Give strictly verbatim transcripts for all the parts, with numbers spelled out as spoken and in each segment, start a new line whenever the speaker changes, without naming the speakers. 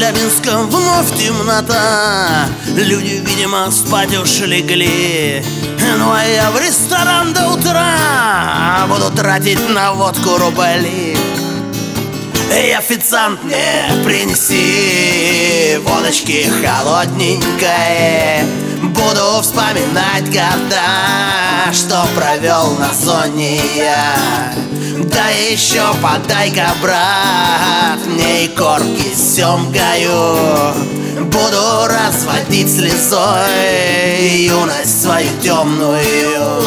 Челябинском вновь темнота. Люди, видимо, спать уж легли. Ну а я в ресторан до утра буду тратить на водку рубли. Эй, официант, мне принеси водочки холодненькой. Буду вспоминать года, что провел на зоне я. Да еще подай-ка, брат, мне и корки семгаю. Буду разводить слезой юность свою темную.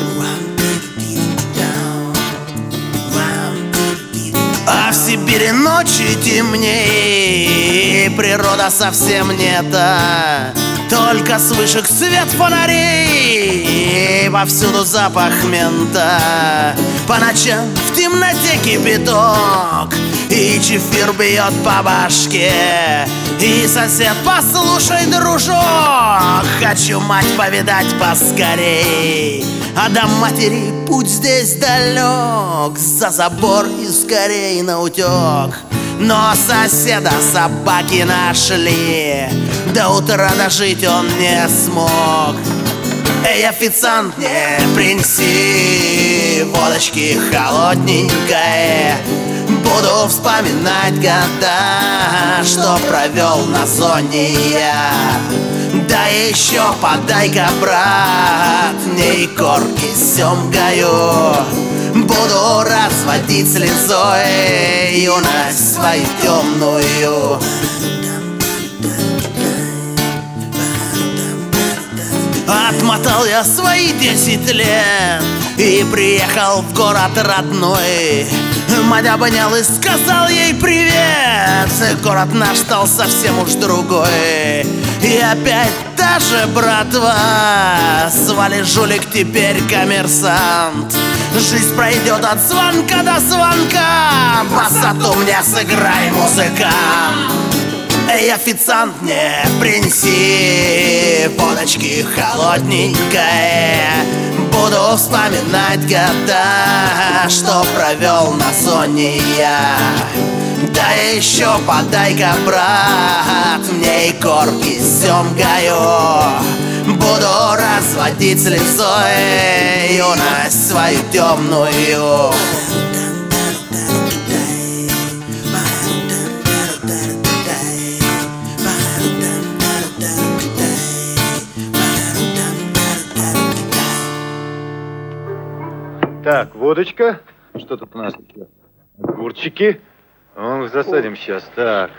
А в Сибири ночи темней, природа совсем не та. Только с вышек свет фонарей, повсюду запах мента. По ночам в темноте кипяток, и чефир бьет по башке. И сосед, послушай, дружок, хочу мать повидать поскорей. А до матери путь здесь далек, за забор и скорей наутек. Но соседа собаки нашли, до утра дожить он не смог. Эй, официант, мне принеси водочки холодненькой. Буду вспоминать года, что провел на зоне я. Да еще подай-ка, брат, мне и корки семгаю. Буду разводить слезой юность свою темную. Отмотал я свои десять лет и приехал в город родной. Мать обнял и сказал ей привет. Город наш стал совсем уж другой. И опять та же братва, звали жулик, теперь коммерсант. Жизнь пройдет от звонка до звонка, басоту мне сыграй, музыкант. Эй, официант, мне принеси водочки холодненькой. Буду вспоминать года, что провел на зоне я. Да еще подай-ка, брат, мне и корки семгаю. Буду разводить слезой юность свою темную.
Так, водочка. Что тут у нас еще? Огурчики. Вон, засадим сейчас. Так.